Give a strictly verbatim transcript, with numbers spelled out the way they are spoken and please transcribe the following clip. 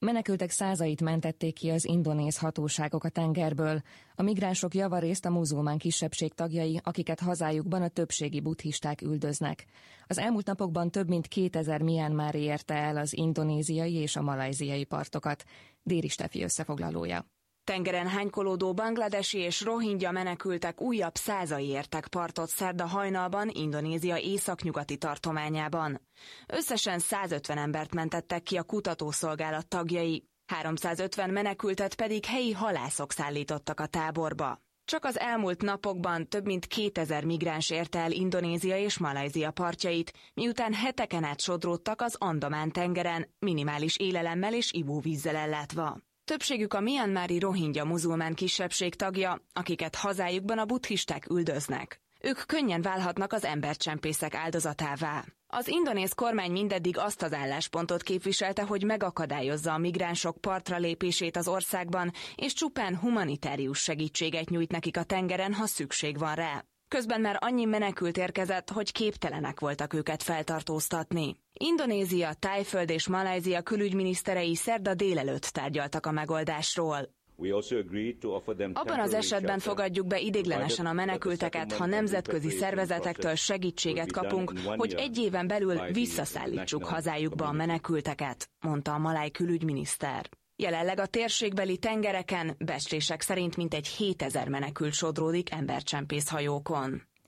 Menekültek százait mentették ki az indonéz hatóságok a tengerből. A migránsok javarészt a muzulmán kisebbség tagjai, akiket hazájukban a többségi buddhisták üldöznek. Az elmúlt napokban több mint kétezer mianmári érte el az indonéziai és a malajziai partokat. Déri Stefi összefoglalója. Tengeren hánykolódó bangladesi és rohingya menekültek újabb százai értek partot szerda hajnalban Indonézia északnyugati tartományában. Összesen százötven embert mentettek ki a kutatószolgálat tagjai, háromszázötven menekültet pedig helyi halászok szállítottak a táborba. Csak az elmúlt napokban több mint kétezer migráns érte el Indonézia és Malajzia partjait, miután heteken át sodródtak az Andamán-tengeren, minimális élelemmel és ivóvízzel ellátva. Többségük a mianmári rohingya muzulmán kisebbség tagja, akiket hazájukban a buddhisták üldöznek. Ők könnyen válhatnak az embercsempészek áldozatává. Az indonéz kormány mindeddig azt az álláspontot képviselte, hogy megakadályozza a migránsok partra lépését az országban, és csupán humanitárius segítséget nyújt nekik a tengeren, ha szükség van rá. Közben már annyi menekült érkezett, hogy képtelenek voltak őket feltartóztatni. Indonézia, Tájföld és Malajzia külügyminiszterei szerda délelőtt tárgyaltak a megoldásról. Abban az esetben fogadjuk be ideiglenesen a menekülteket, ha nemzetközi szervezetektől segítséget kapunk, hogy egy éven belül visszaszállítsuk hazájukba a menekülteket, mondta a maláj külügyminiszter. Jelenleg a térségbeli tengereken becslések szerint mintegy hétezer menekült sodródik embercsempész hajókon.